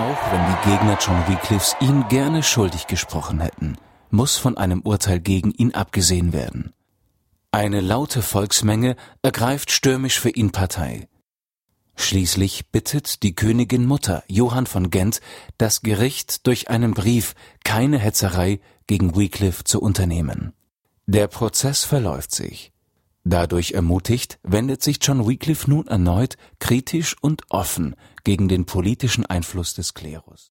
Auch wenn die Gegner John Wyclifs ihn gerne schuldig gesprochen hätten, muss von einem Urteil gegen ihn abgesehen werden. Eine laute Volksmenge ergreift stürmisch für ihn Partei. Schließlich bittet die Königin Mutter, Johann von Gent, das Gericht durch einen Brief keine Hetzerei gegen Wyclif zu unternehmen. Der Prozess verläuft sich. Dadurch ermutigt, wendet sich John Wyclif nun erneut kritisch und offen gegen den politischen Einfluss des Klerus.